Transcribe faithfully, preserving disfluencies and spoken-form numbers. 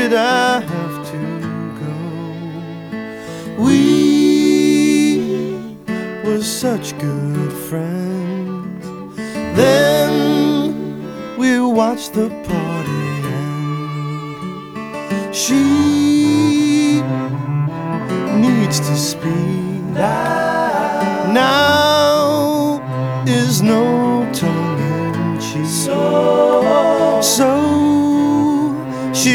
did I have to go? We were such good friends. Then we watched the party end. She needs to speak. Now is no tongue in cheek. So, so